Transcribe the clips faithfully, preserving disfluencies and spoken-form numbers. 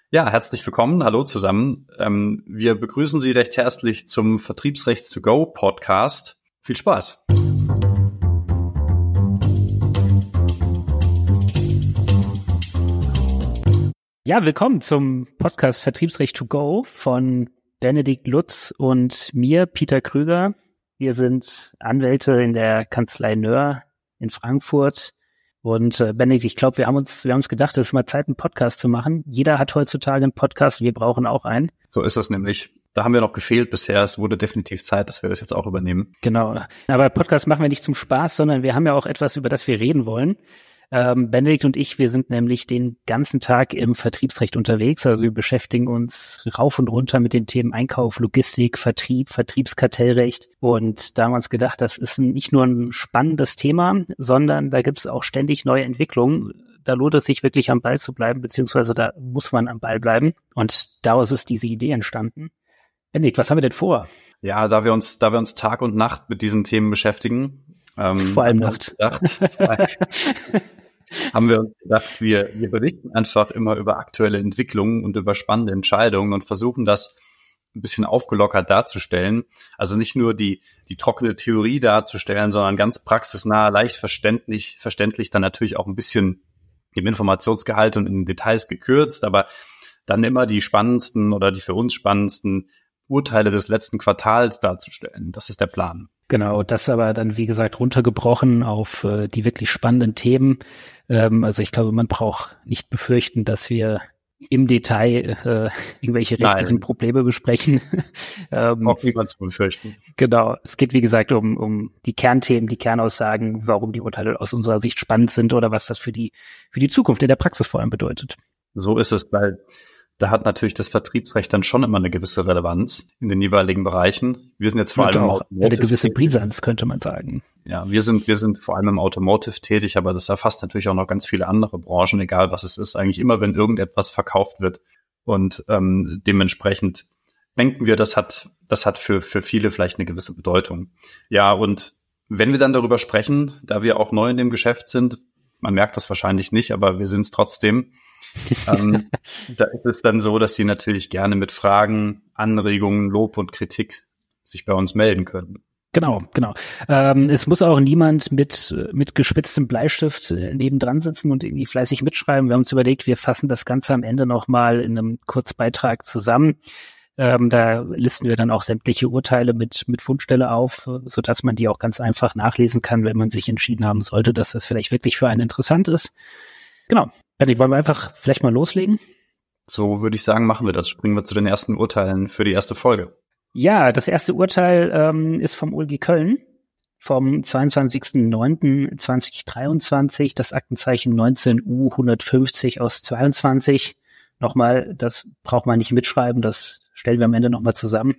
Ja, herzlich willkommen. Hallo zusammen. Ähm, wir begrüßen Sie recht herzlich zum Vertriebsrecht to go Podcast. Viel Spaß. Ja, willkommen zum Podcast Vertriebsrecht to go von Benedikt Lutz und mir, Peter Krüger. Wir sind Anwälte in der Kanzlei Nöhr in Frankfurt. Und äh, Benedikt, ich glaube, wir haben uns, wir haben uns gedacht, es ist mal Zeit, einen Podcast zu machen. Jeder hat heutzutage einen Podcast, wir brauchen auch einen. So ist es nämlich. Da haben wir noch gefehlt bisher. Es wurde definitiv Zeit, dass wir das jetzt auch übernehmen. Genau. Aber Podcast machen wir nicht zum Spaß, sondern wir haben ja auch etwas, über das wir reden wollen. Ähm, Benedikt und ich, wir sind nämlich den ganzen Tag im Vertriebsrecht unterwegs. Also wir beschäftigen uns rauf und runter mit den Themen Einkauf, Logistik, Vertrieb, Vertriebskartellrecht. Und da haben wir uns gedacht, das ist nicht nur ein spannendes Thema, sondern da gibt es auch ständig neue Entwicklungen. Da lohnt es sich wirklich am Ball zu bleiben, beziehungsweise da muss man am Ball bleiben. Und daraus ist diese Idee entstanden. Benedikt, was haben wir denn vor? Ja, da wir uns, da wir uns Tag und Nacht mit diesen Themen beschäftigen, ähm, vor allem Nacht. Gedacht, haben wir uns gedacht, wir, wir berichten einfach immer über aktuelle Entwicklungen und über spannende Entscheidungen und versuchen das ein bisschen aufgelockert darzustellen. Also nicht nur die, die trockene Theorie darzustellen, sondern ganz praxisnah, leicht verständlich, verständlich dann natürlich auch ein bisschen im Informationsgehalt und in den Details gekürzt, aber dann immer die spannendsten oder die für uns spannendsten Urteile des letzten Quartals darzustellen. Das ist der Plan. Genau, das aber dann, wie gesagt, runtergebrochen auf äh, die wirklich spannenden Themen. Ähm, also ich glaube, man braucht nicht befürchten, dass wir im Detail äh, irgendwelche rechtlichen Nein. Probleme besprechen. ähm, Auch niemand zu befürchten. Genau, es geht, wie gesagt, um, um die Kernthemen, die Kernaussagen, warum die Urteile aus unserer Sicht spannend sind oder was das für die, für die Zukunft in der Praxis vor allem bedeutet. So ist es, weil da hat natürlich das Vertriebsrecht dann schon immer eine gewisse Relevanz in den jeweiligen Bereichen. Wir sind jetzt vor allem auch eine gewisse Brisanz, könnte man sagen. Ja, wir sind wir sind vor allem im Automotive tätig, aber das erfasst natürlich auch noch ganz viele andere Branchen, egal was es ist. Eigentlich immer, wenn irgendetwas verkauft wird und ähm, dementsprechend denken wir, das hat das hat für für viele vielleicht eine gewisse Bedeutung. Ja, und wenn wir dann darüber sprechen, da wir auch neu in dem Geschäft sind, man merkt das wahrscheinlich nicht, aber wir sind es trotzdem. ähm, da ist es dann so, dass Sie natürlich gerne mit Fragen, Anregungen, Lob und Kritik sich bei uns melden können. Genau, genau. Ähm, es muss auch niemand mit mit gespitztem Bleistift nebendran sitzen und irgendwie fleißig mitschreiben. Wir haben uns überlegt, wir fassen das Ganze am Ende nochmal in einem Kurzbeitrag zusammen. Ähm, da listen wir dann auch sämtliche Urteile mit mit Fundstelle auf, sodass man die auch ganz einfach nachlesen kann, wenn man sich entschieden haben sollte, dass das vielleicht wirklich für einen interessant ist. Genau. Benni, wollen wir einfach vielleicht mal loslegen? So würde ich sagen, machen wir das. Springen wir zu den ersten Urteilen für die erste Folge. Ja, das erste Urteil ähm, ist vom O L G Köln vom zweiundzwanzigsten neunten zweitausenddreiundzwanzig, das Aktenzeichen neunzehn U hundertfünfzig aus zweiundzwanzig. Nochmal, das braucht man nicht mitschreiben, das stellen wir am Ende nochmal zusammen.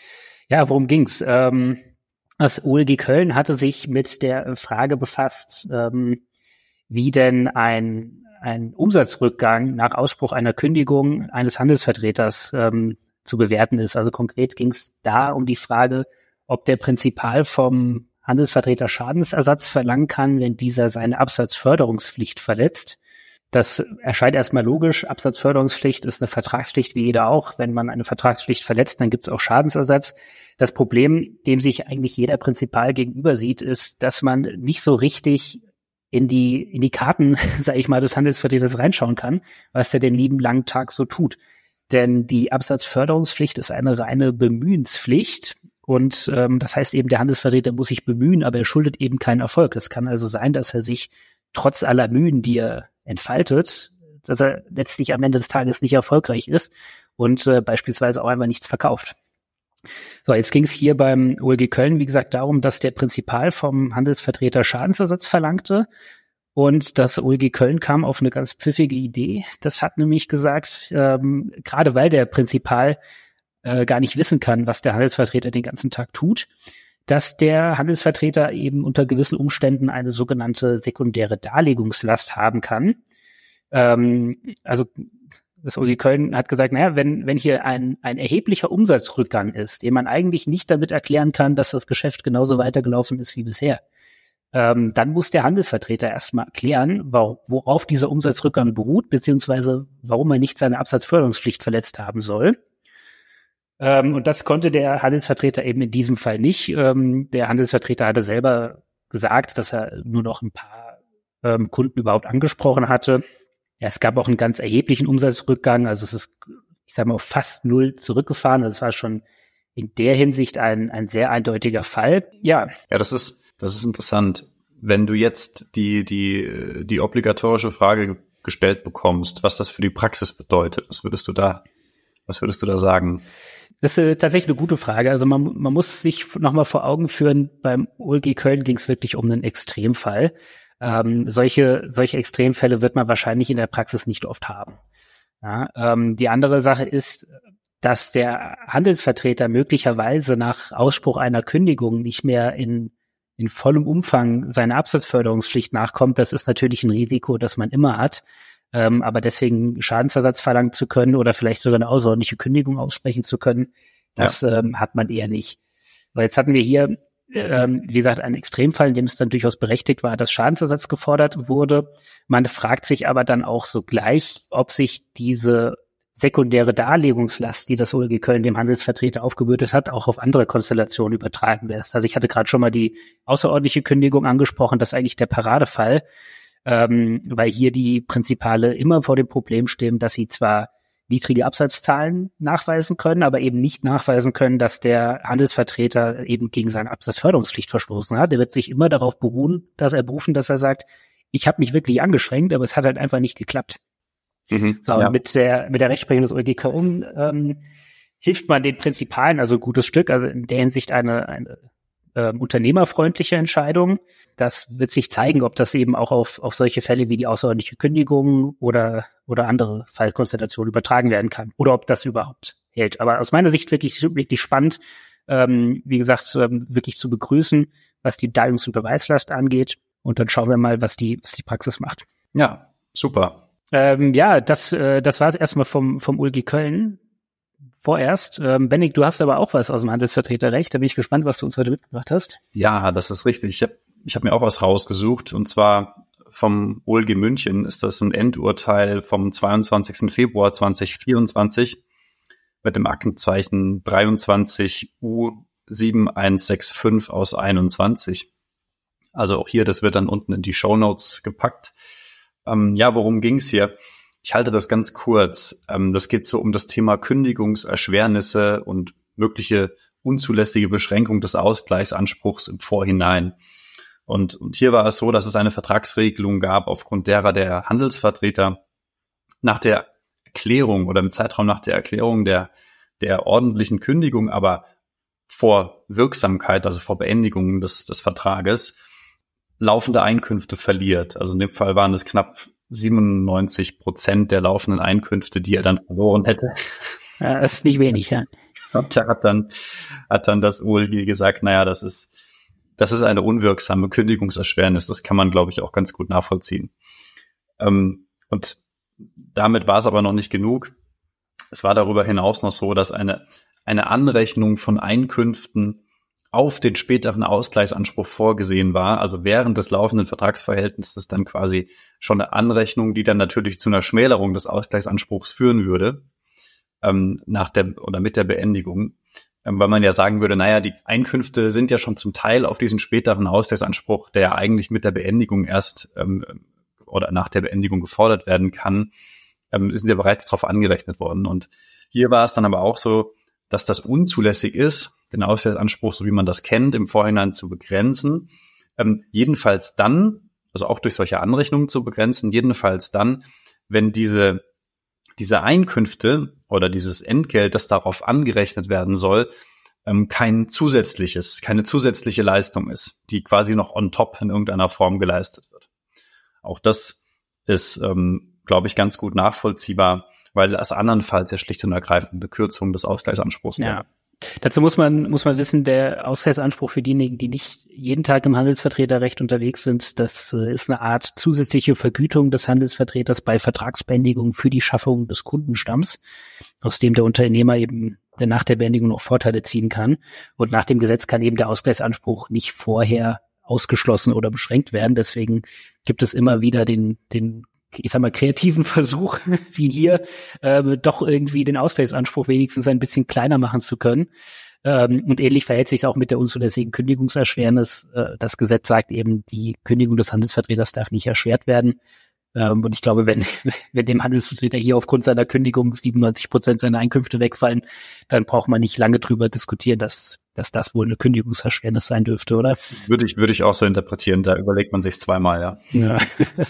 Ja, worum ging's? Ähm, das O L G Köln hatte sich mit der Frage befasst, ähm, wie denn ein ein Umsatzrückgang nach Ausspruch einer Kündigung eines Handelsvertreters ähm, zu bewerten ist. Also konkret ging es da um die Frage, ob der Prinzipal vom Handelsvertreter Schadensersatz verlangen kann, wenn dieser seine Absatzförderungspflicht verletzt. Das erscheint erstmal logisch. Absatzförderungspflicht ist eine Vertragspflicht wie jeder auch. Wenn man eine Vertragspflicht verletzt, dann gibt es auch Schadensersatz. Das Problem, dem sich eigentlich jeder Prinzipal gegenüber sieht, ist, dass man nicht so richtig in die in die Karten, sage ich mal, des Handelsvertreters reinschauen kann, was der den lieben langen Tag so tut. Denn die Absatzförderungspflicht ist eine reine Bemühenspflicht und ähm, das heißt eben, der Handelsvertreter muss sich bemühen, aber er schuldet eben keinen Erfolg. Es kann also sein, dass er sich trotz aller Mühen, die er entfaltet, dass er letztlich am Ende des Tages nicht erfolgreich ist und äh, beispielsweise auch einfach nichts verkauft. So, jetzt ging es hier beim O L G Köln, wie gesagt, darum, dass der Prinzipal vom Handelsvertreter Schadensersatz verlangte. Und das O L G Köln kam auf eine ganz pfiffige Idee. Das hat nämlich gesagt, ähm, gerade weil der Prinzipal äh, gar nicht wissen kann, was der Handelsvertreter den ganzen Tag tut, dass der Handelsvertreter eben unter gewissen Umständen eine sogenannte sekundäre Darlegungslast haben kann. Ähm, also das O L G Köln hat gesagt, naja, wenn wenn hier ein ein erheblicher Umsatzrückgang ist, den man eigentlich nicht damit erklären kann, dass das Geschäft genauso weitergelaufen ist wie bisher, ähm, dann muss der Handelsvertreter erstmal erklären, worauf dieser Umsatzrückgang beruht, beziehungsweise warum er nicht seine Absatzförderungspflicht verletzt haben soll. Ähm, und das konnte der Handelsvertreter eben in diesem Fall nicht. Ähm, der Handelsvertreter hatte selber gesagt, dass er nur noch ein paar ähm, Kunden überhaupt angesprochen hatte. Ja, es gab auch einen ganz erheblichen Umsatzrückgang, also es ist, ich sage mal, auf fast null zurückgefahren. Das war schon in der Hinsicht ein ein sehr eindeutiger Fall. Ja. Ja, das ist das ist interessant. Wenn du jetzt die die die obligatorische Frage gestellt bekommst, was das für die Praxis bedeutet, was würdest du da was würdest du da sagen? Das ist äh, tatsächlich eine gute Frage. Also man man muss sich nochmal vor Augen führen, beim O L G Köln ging es wirklich um einen Extremfall. Ähm, solche solche Extremfälle wird man wahrscheinlich in der Praxis nicht oft haben. Ja, ähm, die andere Sache ist, dass der Handelsvertreter möglicherweise nach Ausspruch einer Kündigung nicht mehr in in vollem Umfang seiner Absatzförderungspflicht nachkommt. Das ist natürlich ein Risiko, das man immer hat. Ähm, aber deswegen Schadensersatz verlangen zu können oder vielleicht sogar eine außerordentliche Kündigung aussprechen zu können, das ja. ähm, hat man eher nicht. Weil jetzt hatten wir hier, ähm, wie gesagt, einen Extremfall, in dem es dann durchaus berechtigt war, dass Schadensersatz gefordert wurde. Man fragt sich aber dann auch sogleich, ob sich diese sekundäre Darlegungslast, die das O L G Köln dem Handelsvertreter aufgebürdet hat, auch auf andere Konstellationen übertragen lässt. Also ich hatte gerade schon mal die außerordentliche Kündigung angesprochen, das ist eigentlich der Paradefall, ähm, weil hier die Prinzipale immer vor dem Problem stehen, dass sie zwar niedrige Absatzzahlen nachweisen können, aber eben nicht nachweisen können, dass der Handelsvertreter eben gegen seine Absatzförderungspflicht verstoßen hat. Der wird sich immer darauf beruhen, dass er berufen, dass er sagt, ich habe mich wirklich angeschränkt, aber es hat halt einfach nicht geklappt. Mhm, so, ja. mit der mit der Rechtsprechung des O L G Köln ähm, hilft man den Prinzipalen also ein gutes Stück, also in der Hinsicht eine, eine äh, unternehmerfreundliche Entscheidung. Das wird sich zeigen, ob das eben auch auf auf solche Fälle wie die außerordentliche Kündigung oder oder andere Fallkonstellationen übertragen werden kann oder ob das überhaupt hält. Aber aus meiner Sicht wirklich wirklich spannend, ähm, wie gesagt, ähm, wirklich zu begrüßen, was die Darlegungs- und Beweislast angeht. Und dann schauen wir mal, was die was die Praxis macht. Ja, super. Ähm, ja, das, äh, das war es erstmal vom, vom O L G Köln. Vorerst. Ähm, Bennik, du hast aber auch was aus dem Handelsvertreterrecht. Da bin ich gespannt, was du uns heute mitgebracht hast. Ja, das ist richtig. Ich habe ich hab mir auch was rausgesucht. Und zwar vom O L G München ist das ein Endurteil vom zweiundzwanzigsten Februar zweitausendvierundzwanzig mit dem Aktenzeichen dreiundzwanzig U sieben eins sechs fünf aus einundzwanzig. Also auch hier, das wird dann unten in die Shownotes gepackt. Ähm, ja, worum ging's hier? Ich halte das ganz kurz. Ähm, das geht so um das Thema Kündigungserschwernisse und mögliche unzulässige Beschränkung des Ausgleichsanspruchs im Vorhinein. Und, und hier war es so, dass es eine Vertragsregelung gab, aufgrund derer der Handelsvertreter nach der Erklärung oder im Zeitraum nach der Erklärung der, der ordentlichen Kündigung, aber vor Wirksamkeit, also vor Beendigung des, des Vertrages, laufende Einkünfte verliert. Also in dem Fall waren es knapp siebenundneunzig Prozent der laufenden Einkünfte, die er dann verloren hätte. Ja, das ist nicht wenig, ja. Und da hat dann, hat dann das O L G gesagt, naja, das ist, das ist eine unwirksame Kündigungserschwernis. Das kann man, glaube ich, auch ganz gut nachvollziehen. Ähm, und damit war es aber noch nicht genug. Es war darüber hinaus noch so, dass eine, eine Anrechnung von Einkünften auf den späteren Ausgleichsanspruch vorgesehen war, also während des laufenden Vertragsverhältnisses dann quasi schon eine Anrechnung, die dann natürlich zu einer Schmälerung des Ausgleichsanspruchs führen würde, ähm, nach der oder mit der Beendigung, ähm, weil man ja sagen würde, naja, die Einkünfte sind ja schon zum Teil auf diesen späteren Ausgleichsanspruch, der ja eigentlich mit der Beendigung erst ähm, oder nach der Beendigung gefordert werden kann, ähm, sind ja bereits darauf angerechnet worden. Und hier war es dann aber auch so, dass das unzulässig ist, den Ausgleichsanspruch, so wie man das kennt, im Vorhinein zu begrenzen. Ähm, jedenfalls dann, also auch durch solche Anrechnungen zu begrenzen, jedenfalls dann, wenn diese, diese Einkünfte oder dieses Entgelt, das darauf angerechnet werden soll, ähm, kein zusätzliches, keine zusätzliche Leistung ist, die quasi noch on top in irgendeiner Form geleistet wird. Auch das ist, ähm, glaube ich, ganz gut nachvollziehbar, weil es andernfalls ja schlicht und ergreifend eine Kürzung des Ausgleichsanspruchs wäre. Ja. Dazu muss man, muss man wissen, der Ausgleichsanspruch für diejenigen, die nicht jeden Tag im Handelsvertreterrecht unterwegs sind, das äh, ist eine Art zusätzliche Vergütung des Handelsvertreters bei Vertragsbeendigung für die Schaffung des Kundenstamms, aus dem der Unternehmer eben nach der Beendigung noch Vorteile ziehen kann. Und nach dem Gesetz kann eben der Ausgleichsanspruch nicht vorher ausgeschlossen oder beschränkt werden. Deswegen gibt es immer wieder den, den, ich sag mal, kreativen Versuch, wie hier, äh, doch irgendwie den Ausgleichsanspruch wenigstens ein bisschen kleiner machen zu können. Ähm, und ähnlich verhält sich es auch mit der unzulässigen Kündigungserschwernis. Äh, das Gesetz sagt eben, die Kündigung des Handelsvertreters darf nicht erschwert werden. Ähm, und ich glaube, wenn, wenn dem Handelsvertreter hier aufgrund seiner Kündigung siebenundneunzig Prozent seiner Einkünfte wegfallen, dann braucht man nicht lange drüber diskutieren, dass, dass das wohl eine Kündigungserschwernis sein dürfte, oder? Würde ich, würde ich auch so interpretieren. Da überlegt man sich zweimal, ja. Ja,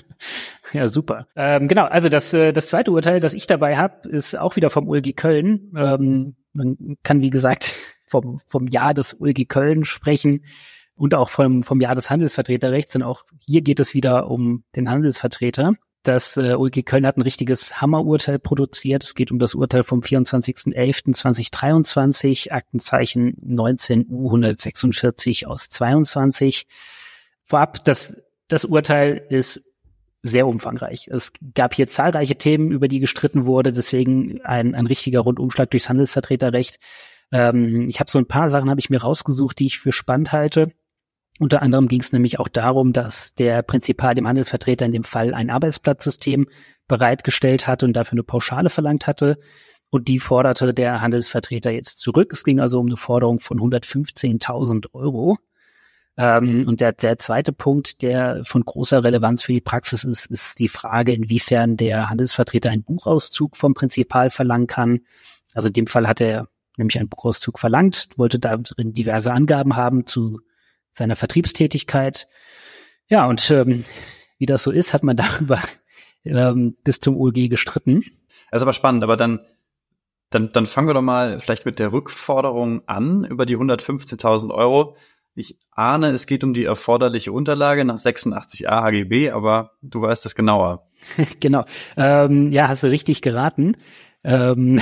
ja, super. Ähm, genau, also das, das zweite Urteil, das ich dabei habe, ist auch wieder vom O L G Köln. Ähm, man kann, wie gesagt, vom, vom Jahr des O L G Köln sprechen. Und auch vom, vom Jahr des Handelsvertreterrechts. Und auch hier geht es wieder um den Handelsvertreter. Das äh, O L G Köln hat ein richtiges Hammerurteil produziert. Es geht um das Urteil vom vierundzwanzigsten elften zweitausenddreiundzwanzig, Aktenzeichen neunzehn U hundertsechsundvierzig aus zweiundzwanzig. Vorab, das, das Urteil ist sehr umfangreich. Es gab hier zahlreiche Themen, über die gestritten wurde. Deswegen ein, ein richtiger Rundumschlag durchs Handelsvertreterrecht. Ähm, ich habe so ein paar Sachen habe ich mir rausgesucht, die ich für spannend halte. Unter anderem ging es nämlich auch darum, dass der Prinzipal dem Handelsvertreter in dem Fall ein Arbeitsplatzsystem bereitgestellt hatte und dafür eine Pauschale verlangt hatte. Und die forderte der Handelsvertreter jetzt zurück. Es ging also um eine Forderung von hundertfünfzehntausend Euro. Ähm, und der, der zweite Punkt, der von großer Relevanz für die Praxis ist, ist die Frage, inwiefern der Handelsvertreter einen Buchauszug vom Prinzipal verlangen kann. Also in dem Fall hat er nämlich einen Buchauszug verlangt, wollte darin diverse Angaben haben zu seiner Vertriebstätigkeit. Ja, und ähm, wie das so ist, hat man darüber ähm, bis zum O L G gestritten. Das ist aber spannend, aber dann, dann, dann fangen wir doch mal vielleicht mit der Rückforderung an über die hundertfünfzehntausend Euro. Ich ahne, es geht um die erforderliche Unterlage nach sechsundachtzig a H G B, aber du weißt es genauer. Genau. Ähm, ja, hast du richtig geraten. Ähm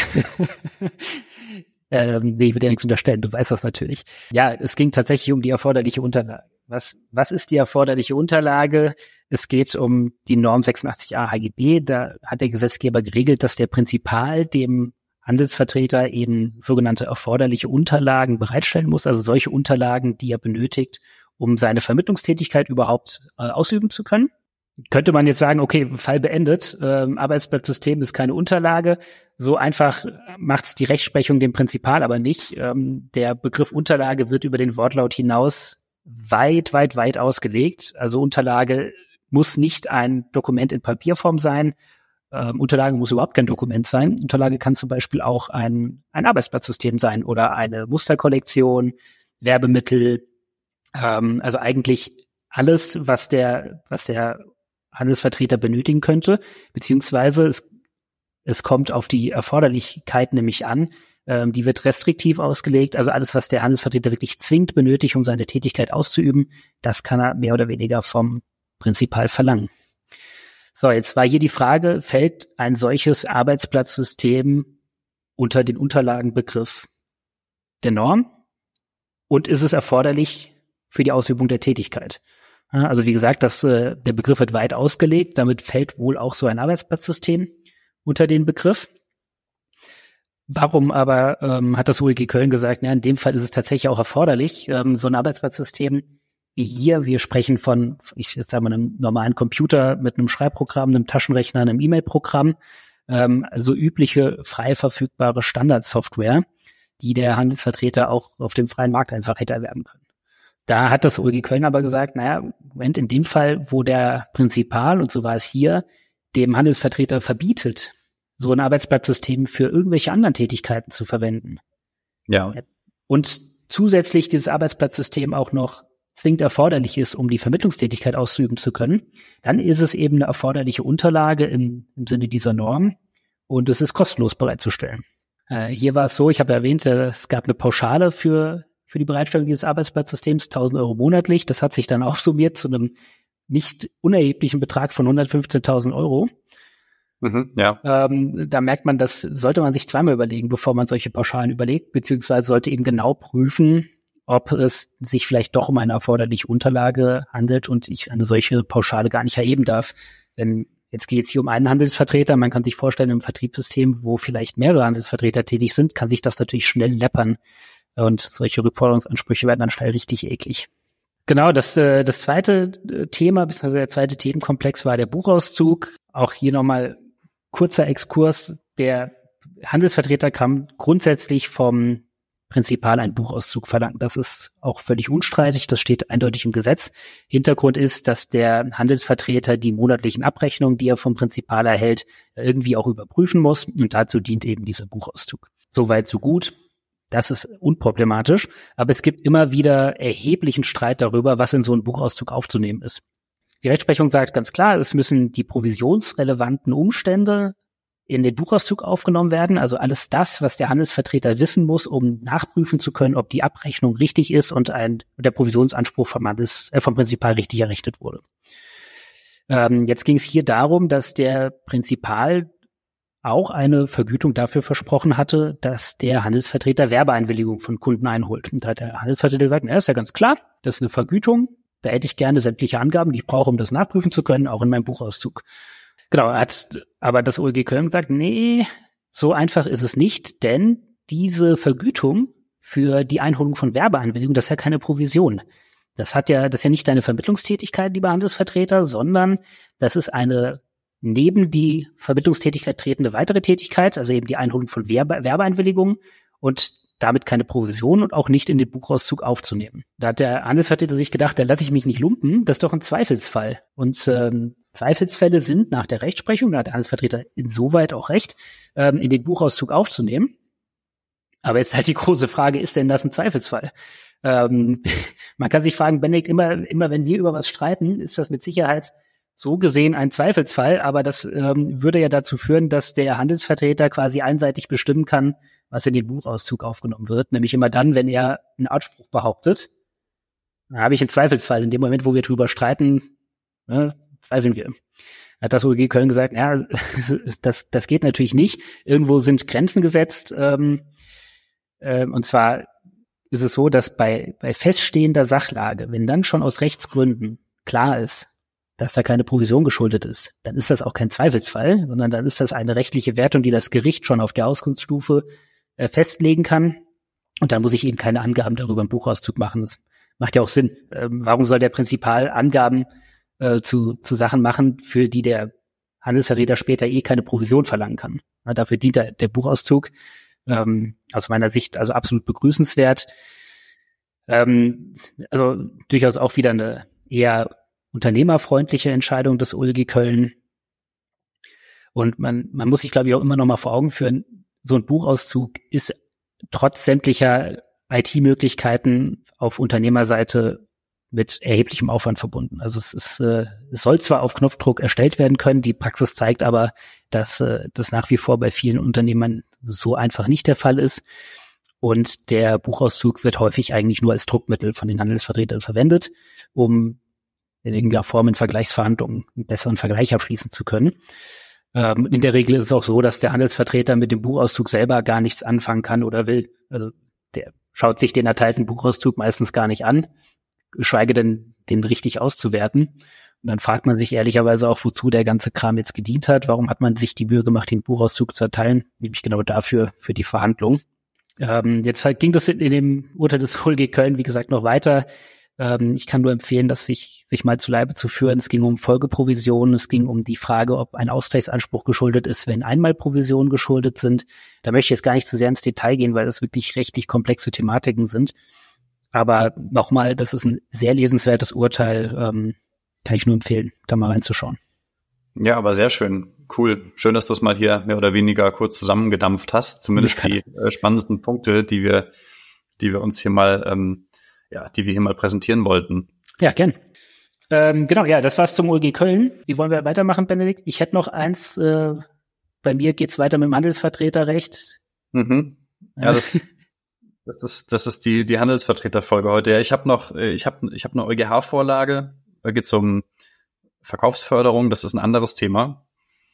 Ähm, nee, ich würde ja nichts unterstellen, du weißt das natürlich. Ja, es ging tatsächlich um die erforderliche Unterlage. Was, was ist die erforderliche Unterlage? Es geht um die Norm sechsundachtzig a H G B. Da hat der Gesetzgeber geregelt, dass der Prinzipal dem Handelsvertreter eben sogenannte erforderliche Unterlagen bereitstellen muss, also solche Unterlagen, die er benötigt, um seine Vermittlungstätigkeit überhaupt äh, ausüben zu können. Könnte man jetzt sagen, okay, Fall beendet, ähm, Arbeitsblattssystem ist keine Unterlage. So einfach macht's die Rechtsprechung dem Prinzipal aber nicht. Ähm, der Begriff Unterlage wird über den Wortlaut hinaus weit, weit, weit ausgelegt. Also Unterlage muss nicht ein Dokument in Papierform sein. Ähm, Unterlage muss überhaupt kein Dokument sein. Unterlage kann zum Beispiel auch ein, ein Arbeitsblattssystem sein oder eine Musterkollektion, Werbemittel. Ähm, also eigentlich alles, was der, was der Handelsvertreter benötigen könnte, beziehungsweise es, es kommt auf die Erforderlichkeit nämlich an. Ähm, die wird restriktiv ausgelegt. Also alles, was der Handelsvertreter wirklich zwingend benötigt, um seine Tätigkeit auszuüben, das kann er mehr oder weniger vom Prinzipal verlangen. So, jetzt war hier die Frage, fällt ein solches Arbeitsplatzsystem unter den Unterlagenbegriff der Norm? Und ist es erforderlich für die Ausübung der Tätigkeit? Also wie gesagt, das, äh, der Begriff wird weit ausgelegt. Damit fällt wohl auch so ein Arbeitsplatzsystem unter den Begriff. Warum aber ähm, hat das O L G Köln gesagt, ja, in dem Fall ist es tatsächlich auch erforderlich, ähm, so ein Arbeitsplatzsystem wie hier. Wir sprechen von, ich sage mal, einem normalen Computer mit einem Schreibprogramm, einem Taschenrechner, einem E-Mail-Programm, ähm, also übliche frei verfügbare Standardsoftware, die der Handelsvertreter auch auf dem freien Markt einfach hätte erwerben können. Da hat das O L G Köln aber gesagt, naja, Moment, in dem Fall, wo der Prinzipal, und so war es hier, dem Handelsvertreter verbietet, so ein Arbeitsblattssystem für irgendwelche anderen Tätigkeiten zu verwenden. Ja. Und zusätzlich dieses Arbeitsplatzsystem auch noch zwingend erforderlich ist, um die Vermittlungstätigkeit auszuüben zu können, dann ist es eben eine erforderliche Unterlage im, im Sinne dieser Norm und es ist kostenlos bereitzustellen. Äh, hier war es so, ich habe erwähnt, äh, es gab eine Pauschale für für die Bereitstellung dieses Arbeitsplatzsystems, tausend Euro monatlich. Das hat sich dann auch summiert zu einem nicht unerheblichen Betrag von hundertfünfzehntausend Euro. Mhm, ja. Ähm, da merkt man, das sollte man sich zweimal überlegen, bevor man solche Pauschalen überlegt, beziehungsweise sollte eben genau prüfen, ob es sich vielleicht doch um eine erforderliche Unterlage handelt und ich eine solche Pauschale gar nicht erheben darf. Denn jetzt geht es hier um einen Handelsvertreter. Man kann sich vorstellen, im Vertriebssystem, wo vielleicht mehrere Handelsvertreter tätig sind, kann sich das natürlich schnell läppern. Und solche Rückforderungsansprüche werden dann schnell richtig eklig. Genau, das, äh, das zweite Thema, beziehungsweise der zweite Themenkomplex war der Buchauszug. Auch hier nochmal kurzer Exkurs. Der Handelsvertreter kann grundsätzlich vom Prinzipal einen Buchauszug verlangen. Das ist auch völlig unstreitig, das steht eindeutig im Gesetz. Hintergrund ist, dass der Handelsvertreter die monatlichen Abrechnungen, die er vom Prinzipal erhält, irgendwie auch überprüfen muss, und dazu dient eben dieser Buchauszug. Soweit, so gut. Das ist unproblematisch, aber es gibt immer wieder erheblichen Streit darüber, was in so einen Buchauszug aufzunehmen ist. Die Rechtsprechung sagt ganz klar, es müssen die provisionsrelevanten Umstände in den Buchauszug aufgenommen werden, also alles das, was der Handelsvertreter wissen muss, um nachprüfen zu können, ob die Abrechnung richtig ist und ein der Provisionsanspruch vom, Handels, äh, vom Prinzipal richtig errichtet wurde. Ähm, jetzt ging es hier darum, dass der Prinzipal auch eine Vergütung dafür versprochen hatte, dass der Handelsvertreter Werbeeinwilligung von Kunden einholt. Und da hat der Handelsvertreter gesagt, na, ist ja ganz klar, das ist eine Vergütung, da hätte ich gerne sämtliche Angaben, die ich brauche, um das nachprüfen zu können, auch in meinem Buchauszug. Genau, hat aber das O L G Köln gesagt, nee, so einfach ist es nicht, denn diese Vergütung für die Einholung von Werbeeinwilligungen, das ist ja keine Provision. Das hat ja, das ist ja nicht deine Vermittlungstätigkeit, lieber Handelsvertreter, sondern das ist eine neben die Vermittlungstätigkeit tretende weitere Tätigkeit, also eben die Einholung von Werbe- Werbeeinwilligungen und damit keine Provision und auch nicht in den Buchauszug aufzunehmen. Da hat der Handelsvertreter sich gedacht, da lasse ich mich nicht lumpen, das ist doch ein Zweifelsfall. Und ähm, Zweifelsfälle sind nach der Rechtsprechung, da hat der Handelsvertreter insoweit auch recht, ähm, in den Buchauszug aufzunehmen. Aber jetzt halt die große Frage, ist denn das ein Zweifelsfall? Ähm, man kann sich fragen, Benedikt, immer, immer wenn wir über was streiten, ist das mit Sicherheit so gesehen ein Zweifelsfall, aber das ähm, würde ja dazu führen, dass der Handelsvertreter quasi einseitig bestimmen kann, was in den Buchauszug aufgenommen wird, nämlich immer dann, wenn er einen Anspruch behauptet. Da habe ich einen Zweifelsfall. In dem Moment, wo wir drüber streiten, ne, zweifeln wir. Hat das O L G Köln gesagt, ja, das, das geht natürlich nicht. Irgendwo sind Grenzen gesetzt. Ähm, äh, und zwar ist es so, dass bei, bei feststehender Sachlage, wenn dann schon aus Rechtsgründen klar ist, dass da keine Provision geschuldet ist, dann ist das auch kein Zweifelsfall, sondern dann ist das eine rechtliche Wertung, die das Gericht schon auf der Auskunftsstufe äh, festlegen kann. Und dann muss ich eben keine Angaben darüber im Buchauszug machen. Das macht ja auch Sinn. Ähm, warum soll der Prinzipal Angaben äh, zu, zu Sachen machen, für die der Handelsvertreter später eh keine Provision verlangen kann? Ja, dafür dient der, der Buchauszug ähm, aus meiner Sicht also absolut begrüßenswert. Ähm, also durchaus auch wieder eine eher unternehmerfreundliche Entscheidung des O L G Köln. Und man, man muss sich, glaube ich, auch immer noch mal vor Augen führen, so ein Buchauszug ist trotz sämtlicher I T-Möglichkeiten auf Unternehmerseite mit erheblichem Aufwand verbunden. Also es ist, äh, es soll zwar auf Knopfdruck erstellt werden können, die Praxis zeigt aber, dass äh, das nach wie vor bei vielen Unternehmern so einfach nicht der Fall ist. Und der Buchauszug wird häufig eigentlich nur als Druckmittel von den Handelsvertretern verwendet, um in irgendeiner Form in Vergleichsverhandlungen einen besseren Vergleich abschließen zu können. Ähm, in der Regel ist es auch so, dass der Handelsvertreter mit dem Buchauszug selber gar nichts anfangen kann oder will. Also der schaut sich den erteilten Buchauszug meistens gar nicht an, geschweige denn, den richtig auszuwerten. Und dann fragt man sich ehrlicherweise auch, wozu der ganze Kram jetzt gedient hat. Warum hat man sich die Mühe gemacht, den Buchauszug zu erteilen? Nämlich genau dafür, für die Verhandlung. Ähm, jetzt halt ging das in, in dem Urteil des O L G Köln, wie gesagt, noch weiter. Ähm, ich kann nur empfehlen, das sich, sich mal zu Leibe zu führen. Es ging um Folgeprovisionen, es ging um die Frage, ob ein Ausgleichsanspruch geschuldet ist, wenn einmal Provisionen geschuldet sind. Da möchte ich jetzt gar nicht zu sehr ins Detail gehen, weil das wirklich rechtlich komplexe Thematiken sind. Aber nochmal, das ist ein sehr lesenswertes Urteil, ähm, kann ich nur empfehlen, da mal reinzuschauen. Ja, aber sehr schön. Cool. Schön, dass du es mal hier mehr oder weniger kurz zusammengedampft hast. Zumindest die äh, spannendsten Punkte, die wir, die wir uns hier mal, ähm, ja, die wir hier mal präsentieren wollten. Ja, gern. Ähm, genau, ja, das war's zum O L G Köln. Wie wollen wir weitermachen, Benedikt? Ich hätte noch eins, äh, bei mir geht's weiter mit dem Handelsvertreterrecht. Mhm. Ja, das, das ist, das ist die, die Handelsvertreterfolge heute. Ja, ich habe noch, ich habe, ich habe eine EuGH-Vorlage. Da geht's um Verkaufsförderung. Das ist ein anderes Thema.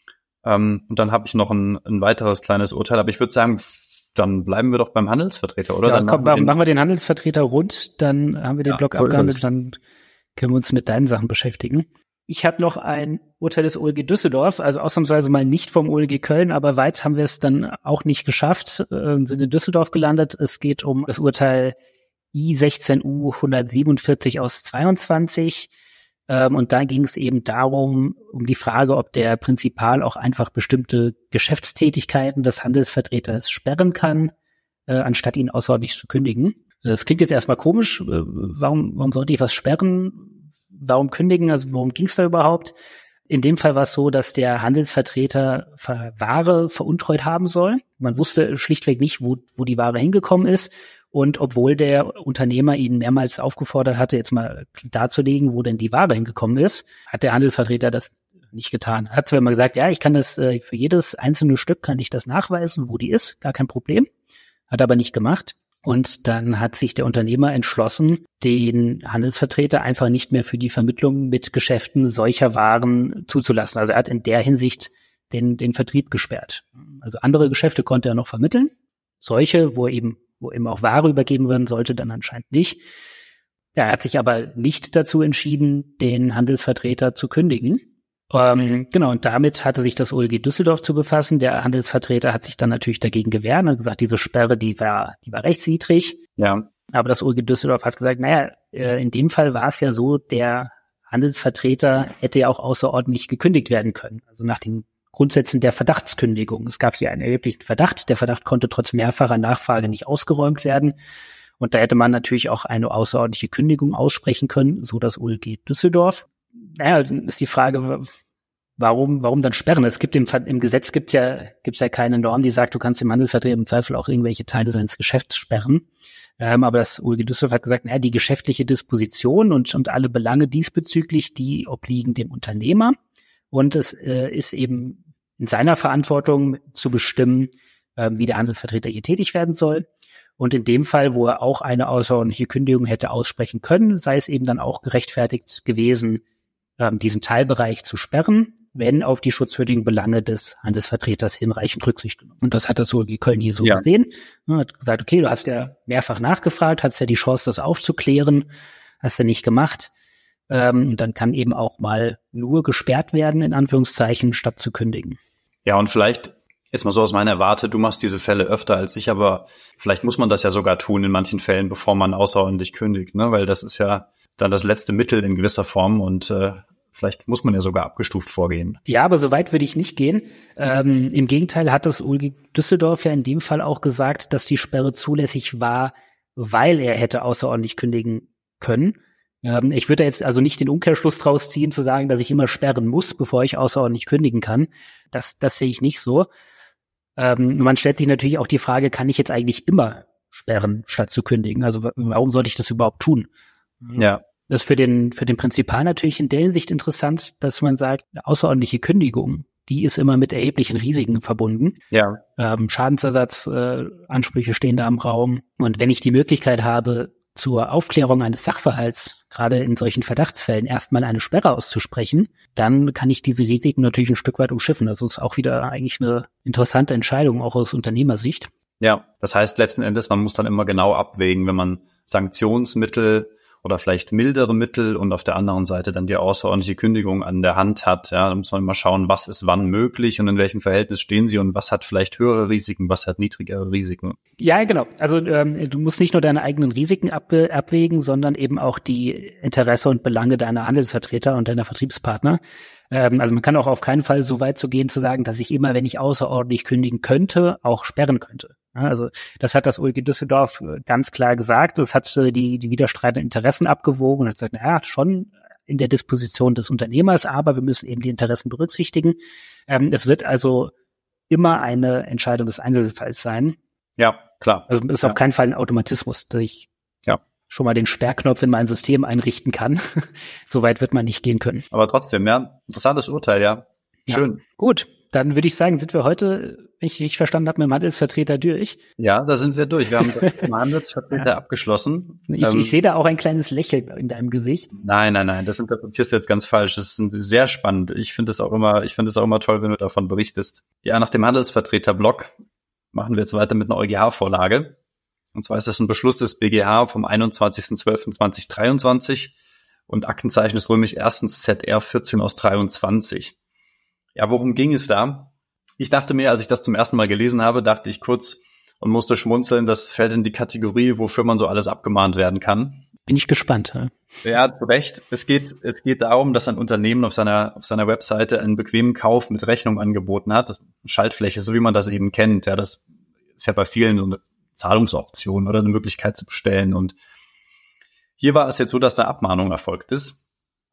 Ähm, und dann habe ich noch ein, ein weiteres kleines Urteil. Aber ich würde sagen, dann bleiben wir doch beim Handelsvertreter, oder? Ja, dann komm, machen, wir den, machen wir den Handelsvertreter rund, dann haben wir den ja, Block so abgehandelt, dann können wir uns mit deinen Sachen beschäftigen. Ich habe noch ein Urteil des O L G Düsseldorf, also ausnahmsweise mal nicht vom O L G Köln, aber weit haben wir es dann auch nicht geschafft, äh, sind in Düsseldorf gelandet. Es geht um das Urteil I sechzehn U hundertsiebenundvierzig aus zweiundzwanzig. Ähm, und da ging es eben darum, um die Frage, ob der Prinzipal auch einfach bestimmte Geschäftstätigkeiten des Handelsvertreters sperren kann, äh, anstatt ihn außerordentlich zu kündigen. Das klingt jetzt erstmal komisch. Äh, warum, warum sollte ich was sperren? Warum kündigen? Also worum ging es da überhaupt? In dem Fall war es so, dass der Handelsvertreter Ware veruntreut haben soll. Man wusste schlichtweg nicht, wo, wo die Ware hingekommen ist. Und obwohl der Unternehmer ihn mehrmals aufgefordert hatte, jetzt mal darzulegen, wo denn die Ware hingekommen ist, hat der Handelsvertreter das nicht getan. Er hat zwar immer gesagt, ja, ich kann das äh, für jedes einzelne Stück kann ich das nachweisen, wo die ist, gar kein Problem. Hat aber nicht gemacht. Und dann hat sich der Unternehmer entschlossen, den Handelsvertreter einfach nicht mehr für die Vermittlung mit Geschäften solcher Waren zuzulassen. Also er hat in der Hinsicht den, den Vertrieb gesperrt. Also andere Geschäfte konnte er noch vermitteln. Solche, wo eben wo eben auch Ware übergeben werden sollte, dann anscheinend nicht. Ja, er hat sich aber nicht dazu entschieden, den Handelsvertreter zu kündigen. Ähm, genau, und damit hatte sich das O L G Düsseldorf zu befassen. Der Handelsvertreter hat sich dann natürlich dagegen gewehrt und hat gesagt, diese Sperre, die war, die war rechtswidrig. Ja. Aber das O L G Düsseldorf hat gesagt, naja, in dem Fall war es ja so, der Handelsvertreter hätte ja auch außerordentlich gekündigt werden können. Also nach den Grundsätzen der Verdachtskündigung. Es gab hier einen erheblichen Verdacht. Der Verdacht konnte trotz mehrfacher Nachfrage nicht ausgeräumt werden. Und da hätte man natürlich auch eine außerordentliche Kündigung aussprechen können, so das O L G Düsseldorf. Naja, dann ist die Frage, warum, warum dann sperren? Es gibt im, im Gesetz gibt's ja, gibt's ja keine Norm, die sagt, du kannst dem Handelsvertreter im Zweifel auch irgendwelche Teile seines Geschäfts sperren. Ähm, aber das O L G Düsseldorf hat gesagt, naja, die geschäftliche Disposition und, und alle Belange diesbezüglich, die obliegen dem Unternehmer. Und es äh, ist eben in seiner Verantwortung zu bestimmen, äh, wie der Handelsvertreter hier tätig werden soll. Und in dem Fall, wo er auch eine außerordentliche Kündigung hätte aussprechen können, sei es eben dann auch gerechtfertigt gewesen, ähm, diesen Teilbereich zu sperren, wenn auf die schutzwürdigen Belange des Handelsvertreters hinreichend Rücksicht genommen. Und das hat das O L G Köln hier so ja. gesehen. Er hat gesagt, okay, du hast ja mehrfach nachgefragt, hast ja die Chance, das aufzuklären, hast du nicht gemacht. Und dann kann eben auch mal nur gesperrt werden, in Anführungszeichen, statt zu kündigen. Ja, und vielleicht, jetzt mal so aus meiner Warte, du machst diese Fälle öfter als ich, aber vielleicht muss man das ja sogar tun in manchen Fällen, bevor man außerordentlich kündigt, ne? Weil das ist ja dann das letzte Mittel in gewisser Form und äh, vielleicht muss man ja sogar abgestuft vorgehen. Ja, aber so weit würde ich nicht gehen. Ähm, im Gegenteil hat das O L G Düsseldorf ja in dem Fall auch gesagt, dass die Sperre zulässig war, weil er hätte außerordentlich kündigen können. Ich würde jetzt also nicht den Umkehrschluss draus ziehen, zu sagen, dass ich immer sperren muss, bevor ich außerordentlich kündigen kann. Das, das sehe ich nicht so. Ähm, man stellt sich natürlich auch die Frage, kann ich jetzt eigentlich immer sperren, statt zu kündigen? Also warum sollte ich das überhaupt tun? Ja. Das ist für den, für den Prinzipal natürlich in der Hinsicht interessant, dass man sagt, eine außerordentliche Kündigung, die ist immer mit erheblichen Risiken verbunden. Ja. Ähm, Schadensersatzansprüche äh, stehen da im Raum. Und wenn ich die Möglichkeit habe, zur Aufklärung eines Sachverhalts, gerade in solchen Verdachtsfällen, erstmal eine Sperre auszusprechen, dann kann ich diese Risiken natürlich ein Stück weit umschiffen. Das ist auch wieder eigentlich eine interessante Entscheidung, auch aus Unternehmersicht. Ja, das heißt letzten Endes, man muss dann immer genau abwägen, wenn man Sanktionsmittel oder vielleicht mildere Mittel und auf der anderen Seite dann die außerordentliche Kündigung an der Hand hat. Ja, da muss man mal schauen, was ist wann möglich und in welchem Verhältnis stehen sie und was hat vielleicht höhere Risiken, was hat niedrigere Risiken. Ja, genau. Also ähm, du musst nicht nur deine eigenen Risiken ab, abwägen, sondern eben auch die Interesse und Belange deiner Handelsvertreter und deiner Vertriebspartner. Ähm, also man kann auch auf keinen Fall so weit zu gehen, zu sagen, dass ich immer, wenn ich außerordentlich kündigen könnte, auch sperren könnte. Ja, also das hat das O L G Düsseldorf ganz klar gesagt. Das hat äh, die, die widerstreitenden Interessen abgewogen und hat gesagt, naja, schon in der Disposition des Unternehmers, aber wir müssen eben die Interessen berücksichtigen. Ähm, es wird also immer eine Entscheidung des Einzelfalls sein. Ja, klar. Also es ist ja. auf keinen Fall ein Automatismus, dass ich ja. schon mal den Sperrknopf in mein System einrichten kann. So weit wird man nicht gehen können. Aber trotzdem, ja, interessantes Urteil, ja. Schön. Ja, gut, dann würde ich sagen, sind wir heute, wenn ich richtig verstanden habe, mit dem Handelsvertreter durch. Ja, da sind wir durch. Wir haben mit dem Handelsvertreter ja. abgeschlossen. Ich, ähm, ich sehe da auch ein kleines Lächeln in deinem Gesicht. Nein, nein, nein, das interpretierst du jetzt ganz falsch. Das ist sehr spannend. Ich finde es auch immer, ich finde es auch immer toll, wenn du davon berichtest. Ja, nach dem Handelsvertreter-Blog machen wir jetzt weiter mit einer EuGH-Vorlage. Und zwar ist das ein Beschluss des B G H vom einundzwanzigsten zwölften zweitausenddreiundzwanzig und Aktenzeichen des römisch erstens Z R vierzehn aus dreiundzwanzig. Ja, worum ging es da? Ich dachte mir, als ich das zum ersten Mal gelesen habe, dachte ich kurz, und musste schmunzeln. Das fällt in die Kategorie, wofür man so alles abgemahnt werden kann. Bin ich gespannt. Ja, ja zu Recht. Es geht, es geht darum, dass ein Unternehmen auf seiner, auf seiner Webseite einen bequemen Kauf mit Rechnung angeboten hat. Das ist eine Schaltfläche, so wie man das eben kennt. Ja, das ist ja bei vielen so eine Zahlungsoption oder eine Möglichkeit zu bestellen. Und hier war es jetzt so, dass da Abmahnung erfolgt ist,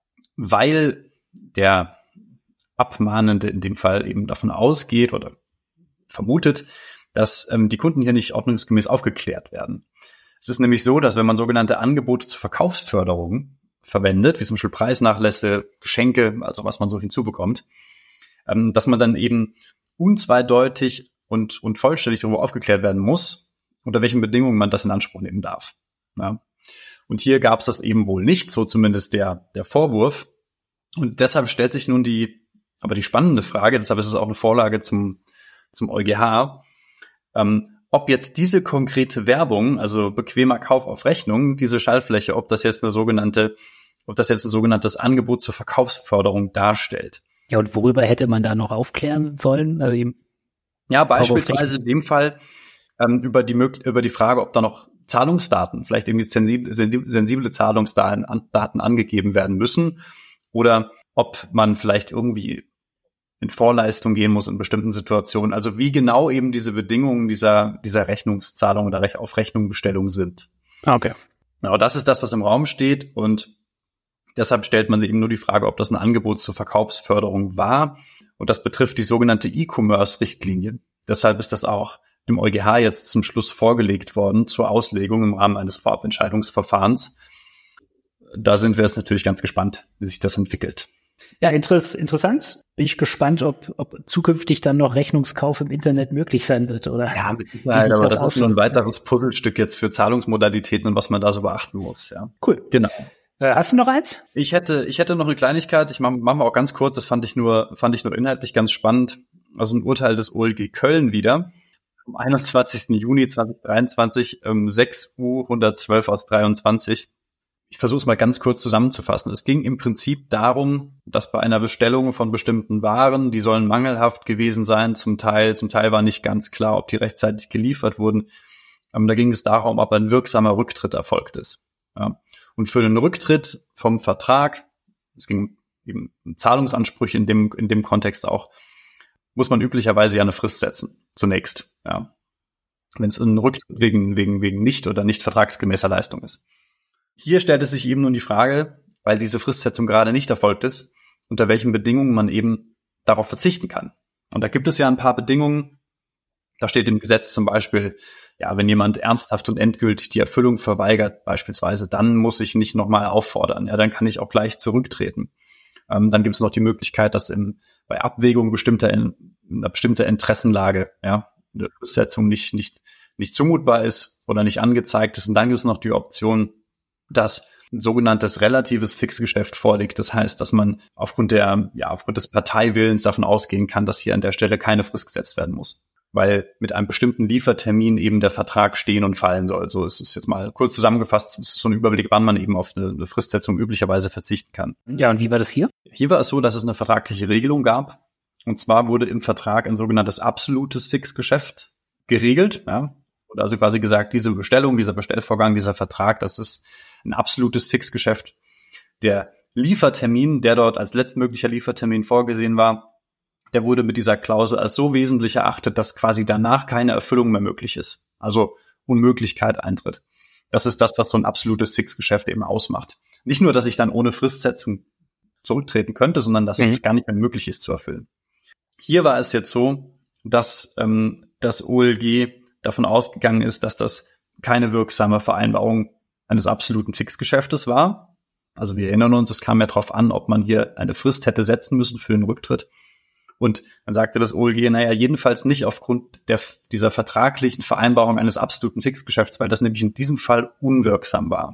weil der Abmahnende in dem Fall eben davon ausgeht oder vermutet, dass ähm, die Kunden hier nicht ordnungsgemäß aufgeklärt werden. Es ist nämlich so, dass wenn man sogenannte Angebote zur Verkaufsförderung verwendet, wie zum Beispiel Preisnachlässe, Geschenke, also was man so hinzubekommt, ähm, dass man dann eben unzweideutig und, und vollständig darüber aufgeklärt werden muss, unter welchen Bedingungen man das in Anspruch nehmen darf. Ja. Und hier gab es das eben wohl nicht, so zumindest der, der Vorwurf. Und deshalb stellt sich nun die, aber die spannende Frage, deshalb ist es auch eine Vorlage zum, zum EuGH, ähm, ob jetzt diese konkrete Werbung, also bequemer Kauf auf Rechnung, diese Schaltfläche, ob das jetzt eine sogenannte, ob das jetzt ein sogenanntes Angebot zur Verkaufsförderung darstellt. Ja, und worüber hätte man da noch aufklären sollen? Also eben ja, beispielsweise in dem Fall ähm, über die Mög- über die Frage, ob da noch Zahlungsdaten, vielleicht irgendwie sensible, sensible Zahlungsdaten an, Daten angegeben werden müssen oder ob man vielleicht irgendwie in Vorleistung gehen muss in bestimmten Situationen. Also wie genau eben diese Bedingungen dieser dieser Rechnungszahlung oder Rech- auf Rechnungbestellung sind. Okay. Genau, das ist das, was im Raum steht und deshalb stellt man sich eben nur die Frage, ob das ein Angebot zur Verkaufsförderung war und das betrifft die sogenannte E-Commerce-Richtlinie. Deshalb ist das auch dem EuGH jetzt zum Schluss vorgelegt worden zur Auslegung im Rahmen eines Vorabentscheidungsverfahrens. Da sind wir jetzt natürlich ganz gespannt, wie sich das entwickelt. Ja, interess- interessant. Bin ich gespannt, ob, ob zukünftig dann noch Rechnungskauf im Internet möglich sein wird, oder? Ja, mit Sicherheit, aber das, das ist nur ein weiteres Puzzlestück jetzt für Zahlungsmodalitäten und was man da so beachten muss, ja. Cool. Genau. Äh, hast du noch eins? Ich hätte, ich hätte noch eine Kleinigkeit. Ich mache mach mal auch ganz kurz. Das fand ich nur, fand ich nur inhaltlich ganz spannend. Also ein Urteil des O L G Köln wieder. Am einundzwanzigsten Juni zweitausenddreiundzwanzig, ähm, sechs U hundertzwölf aus dreiundzwanzig. Ich versuche es mal ganz kurz zusammenzufassen. Es ging im Prinzip darum, dass bei einer Bestellung von bestimmten Waren, die sollen mangelhaft gewesen sein, zum Teil, zum Teil war nicht ganz klar, ob die rechtzeitig geliefert wurden. Ähm, da ging es darum, ob ein wirksamer Rücktritt erfolgt ist. Ja. Und für den Rücktritt vom Vertrag, es ging eben um Zahlungsansprüche in dem, in dem Kontext auch, muss man üblicherweise ja eine Frist setzen, zunächst. Ja. Wenn es ein Rücktritt wegen, wegen, wegen nicht oder nicht vertragsgemäßer Leistung ist. Hier stellt es sich eben nun die Frage, weil diese Fristsetzung gerade nicht erfolgt ist, unter welchen Bedingungen man eben darauf verzichten kann. Und da gibt es ja ein paar Bedingungen. Da steht im Gesetz zum Beispiel, ja, wenn jemand ernsthaft und endgültig die Erfüllung verweigert, beispielsweise, dann muss ich nicht nochmal auffordern. Ja, dann kann ich auch gleich zurücktreten. Ähm, dann gibt es noch die Möglichkeit, dass im, bei Abwägung bestimmter, in, einer bestimmten Interessenlage, ja, eine Fristsetzung nicht, nicht, nicht zumutbar ist oder nicht angezeigt ist. Und dann gibt es noch die Option, dass ein sogenanntes relatives Fixgeschäft vorliegt. Das heißt, dass man aufgrund der, ja, aufgrund des Parteiwillens davon ausgehen kann, dass hier an der Stelle keine Frist gesetzt werden muss. Weil mit einem bestimmten Liefertermin eben der Vertrag stehen und fallen soll. So ist es jetzt mal kurz zusammengefasst. Es ist so ein Überblick, wann man eben auf eine, eine Fristsetzung üblicherweise verzichten kann. Ja, und wie war das hier? Hier war es so, dass es eine vertragliche Regelung gab. Und zwar wurde im Vertrag ein sogenanntes absolutes Fixgeschäft geregelt. Ja. Wurde also quasi gesagt, diese Bestellung, dieser Bestellvorgang, dieser Vertrag, das ist ein absolutes Fixgeschäft. Der Liefertermin, der dort als letztmöglicher Liefertermin vorgesehen war, der wurde mit dieser Klausel als so wesentlich erachtet, dass quasi danach keine Erfüllung mehr möglich ist. Also Unmöglichkeit eintritt. Das ist das, was so ein absolutes Fixgeschäft eben ausmacht. Nicht nur, dass ich dann ohne Fristsetzung zurücktreten könnte, sondern dass mhm. es gar nicht mehr möglich ist zu erfüllen. Hier war es jetzt so, dass ähm, das O L G davon ausgegangen ist, dass das keine wirksame Vereinbarung eines absoluten Fixgeschäftes war. Also wir erinnern uns, es kam ja darauf an, ob man hier eine Frist hätte setzen müssen für den Rücktritt. Und dann sagte das O L G, naja, jedenfalls nicht aufgrund der, dieser vertraglichen Vereinbarung eines absoluten Fixgeschäfts, weil das nämlich in diesem Fall unwirksam war.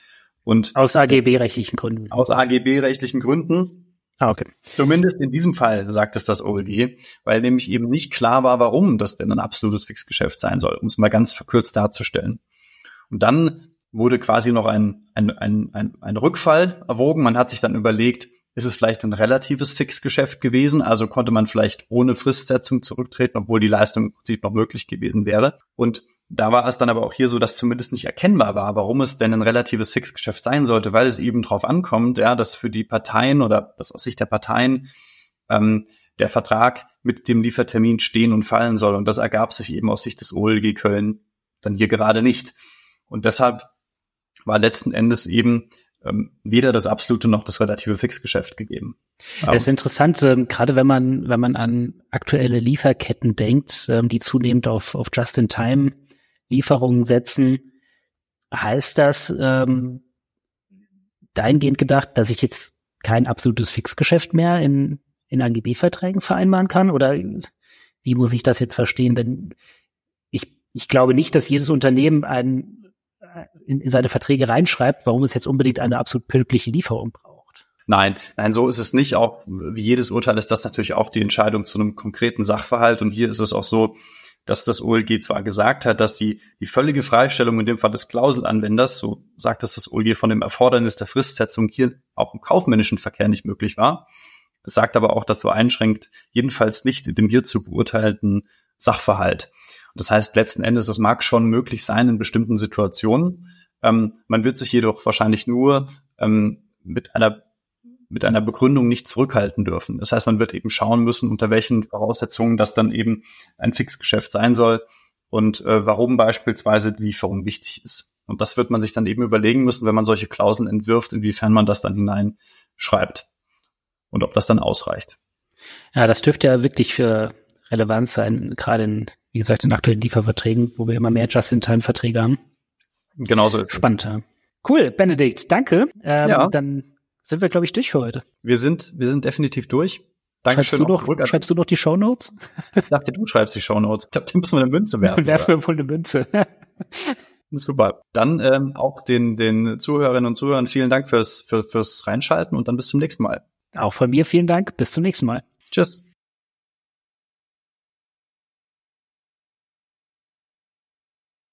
Und aus A G B-rechtlichen Gründen. Aus A G B-rechtlichen Gründen. Ah, okay. Zumindest in diesem Fall sagt es das O L G, weil nämlich eben nicht klar war, warum das denn ein absolutes Fixgeschäft sein soll, um es mal ganz verkürzt darzustellen. Und dann wurde quasi noch ein, ein, ein, ein, ein Rückfall erwogen. Man hat sich dann überlegt, ist es vielleicht ein relatives Fixgeschäft gewesen, also konnte man vielleicht ohne Fristsetzung zurücktreten, obwohl die Leistung im Prinzip noch möglich gewesen wäre. Und da war es dann aber auch hier so, dass zumindest nicht erkennbar war, warum es denn ein relatives Fixgeschäft sein sollte, weil es eben drauf ankommt, ja, dass für die Parteien oder dass aus Sicht der Parteien ähm, der Vertrag mit dem Liefertermin stehen und fallen soll. Und das ergab sich eben aus Sicht des O L G Köln dann hier gerade nicht. Und deshalb war letzten Endes eben ähm, weder das absolute noch das relative Fixgeschäft gegeben. Das ist interessant, ähm, gerade wenn man wenn man an aktuelle Lieferketten denkt, ähm, die zunehmend auf auf Just-in-Time-Lieferungen setzen, heißt das ähm, dahingehend gedacht, dass ich jetzt kein absolutes Fixgeschäft mehr in in A G B-Verträgen vereinbaren kann? Oder wie muss ich das jetzt verstehen? Denn ich ich glaube nicht, dass jedes Unternehmen ein In, in seine Verträge reinschreibt, warum es jetzt unbedingt eine absolut pünktliche Lieferung braucht. Nein, nein, so ist es nicht. Auch wie jedes Urteil ist das natürlich auch die Entscheidung zu einem konkreten Sachverhalt. Und hier ist es auch so, dass das O L G zwar gesagt hat, dass die die völlige Freistellung in dem Fall des Klauselanwenders, so sagt es das O L G, von dem Erfordernis der Fristsetzung hier auch im kaufmännischen Verkehr nicht möglich war. Es sagt aber auch dazu einschränkt, jedenfalls nicht in dem hier zu beurteilten Sachverhalt. Das heißt, letzten Endes, das mag schon möglich sein in bestimmten Situationen. Ähm, man wird sich jedoch wahrscheinlich nur ähm, mit einer mit einer Begründung nicht zurückhalten dürfen. Das heißt, man wird eben schauen müssen, unter welchen Voraussetzungen das dann eben ein Fixgeschäft sein soll und äh, warum beispielsweise die Lieferung wichtig ist. Und das wird man sich dann eben überlegen müssen, wenn man solche Klauseln entwirft, inwiefern man das dann hineinschreibt und ob das dann ausreicht. Ja, das dürfte ja wirklich für relevant sein, gerade in, wie gesagt, in aktuellen Lieferverträgen, wo wir immer mehr Just-in-Time-Verträge haben. Genauso ist es. Spannend, ja. Cool, Benedikt, danke. Ähm, ja. Dann sind wir, glaube ich, durch für heute. Wir sind, wir sind definitiv durch. Dankeschön. Schreibst du noch, schreibst du noch die Shownotes? Ich dachte, du schreibst die Shownotes. Ich glaube, da müssen wir eine Münze werfen. Werfen wir wohl eine Münze. Super. Dann ähm, auch den, den Zuhörerinnen und Zuhörern vielen Dank fürs, für, fürs Reinschalten und dann bis zum nächsten Mal. Auch von mir vielen Dank. Bis zum nächsten Mal. Tschüss.